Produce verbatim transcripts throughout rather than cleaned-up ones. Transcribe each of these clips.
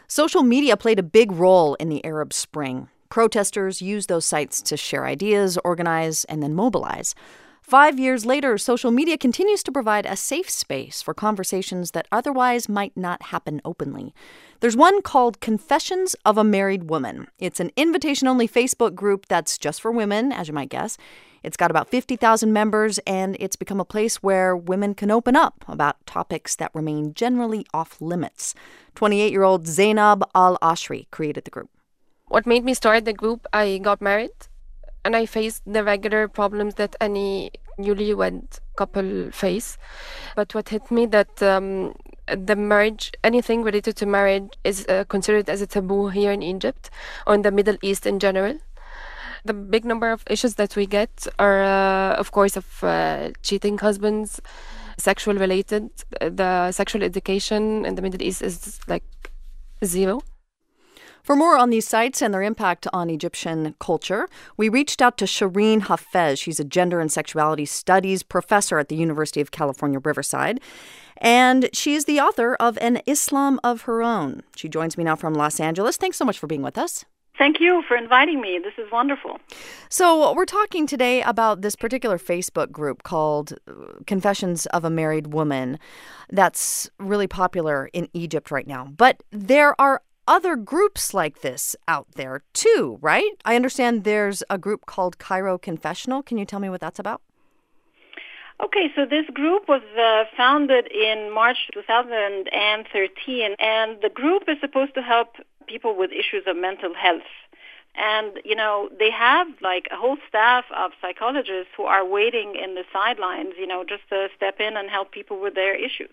Social media played a big role in the Arab Spring. Protesters used those sites to share ideas, organize, and then mobilize. Five years later, social media continues to provide a safe space for conversations that otherwise might not happen openly. There's one called Confessions of a Married Woman. It's an invitation-only Facebook group that's just for women, as you might guess. It's got about fifty thousand members, and it's become a place where women can open up about topics that remain generally off limits. twenty-eight-year-old Zainab Al-Ashri created the group. What made me start the group, I got married, and I faced the regular problems that any newlywed couple face. But what hit me that um, the marriage, anything related to marriage is uh, considered as a taboo here in Egypt or in the Middle East in general. The big number of issues that we get are, uh, of course, of uh, cheating husbands, sexual related. The sexual education in the Middle East is like zero. For more on these sites and their impact on Egyptian culture, we reached out to Shireen Hafez. She's a gender and sexuality studies professor at the University of California, Riverside. And she is the author of An Islam of Her Own. She joins me now from Los Angeles. Thanks so much for being with us. Thank you for inviting me. This is wonderful. So we're talking today about this particular Facebook group called Confessions of a Married Woman that's really popular in Egypt right now. But there are other groups like this out there too, right? I understand there's a group called Cairo Confessional. Can you tell me what that's about? Okay, so this group was uh, founded in March two thousand thirteen, and the group is supposed to help people with issues of mental health. And, you know, they have like a whole staff of psychologists who are waiting in the sidelines, you know, just to step in and help people with their issues.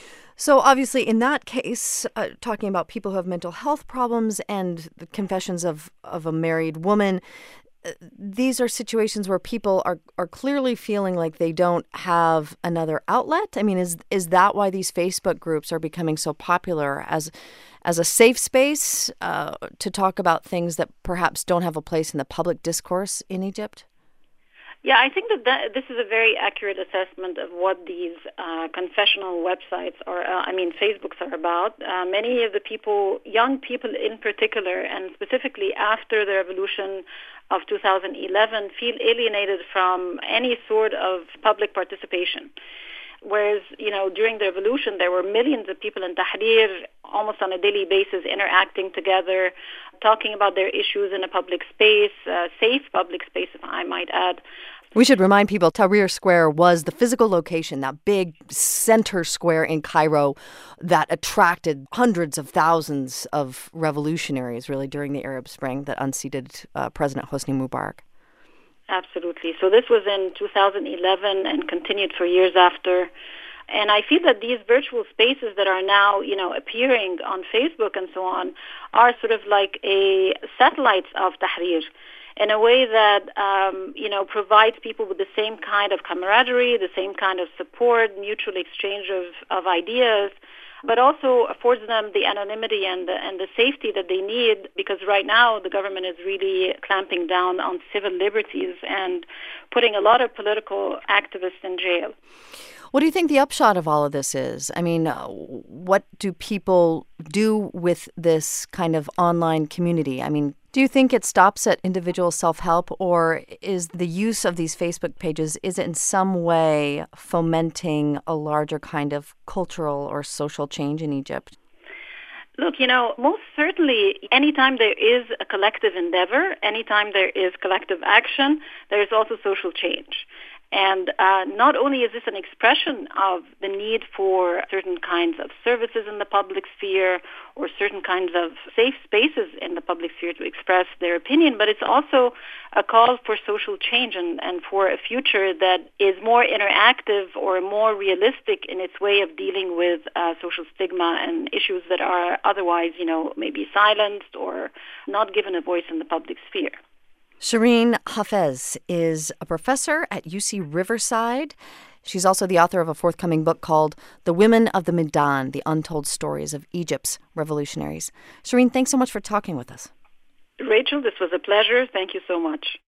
So obviously in that case, uh, talking about people who have mental health problems and the confessions of, of a married woman, uh, these are situations where people are, are clearly feeling like they don't have another outlet. I mean, is is that why these Facebook groups are becoming so popular as as a safe space uh, to talk about things that perhaps don't have a place in the public discourse in Egypt? Yeah, I think that, that this is a very accurate assessment of what these uh, confessional websites or, uh, I mean, Facebooks are about. Uh, many of the people, young people in particular, and specifically after the revolution of two thousand eleven, feel alienated from any sort of public participation. Whereas, you know, during the revolution, there were millions of people in Tahrir almost on a daily basis interacting together, talking about their issues in a public space, uh, safe public space, if I might add. We should remind people Tahrir Square was the physical location, that big center square in Cairo that attracted hundreds of thousands of revolutionaries, really, during the Arab Spring that unseated uh, President Hosni Mubarak. Absolutely. So this was in two thousand eleven and continued for years after. And I feel that these virtual spaces that are now, you know, appearing on Facebook and so on are sort of like a satellites of Tahrir in a way that, um, you know, provides people with the same kind of camaraderie, the same kind of support, mutual exchange of, of ideas, but also affords them the anonymity and the, and the safety that they need, because right now the government is really clamping down on civil liberties and putting a lot of political activists in jail. What do you think the upshot of all of this is? I mean, uh, what do people do with this kind of online community? I mean, do you think it stops at individual self-help, or is the use of these Facebook pages, is it in some way fomenting a larger kind of cultural or social change in Egypt? Look, you know, most certainly anytime there is a collective endeavor, anytime there is collective action, there is also social change. And uh, not only is this an expression of the need for certain kinds of services in the public sphere or certain kinds of safe spaces in the public sphere to express their opinion, but it's also a call for social change and, and for a future that is more interactive or more realistic in its way of dealing with uh, social stigma and issues that are otherwise, you know, maybe silenced or not given a voice in the public sphere. Shireen Hafez is a professor at U C Riverside. She's also the author of a forthcoming book called The Women of the Midan, The Untold Stories of Egypt's Revolutionaries. Shireen, thanks so much for talking with us. Rachel, this was a pleasure. Thank you so much.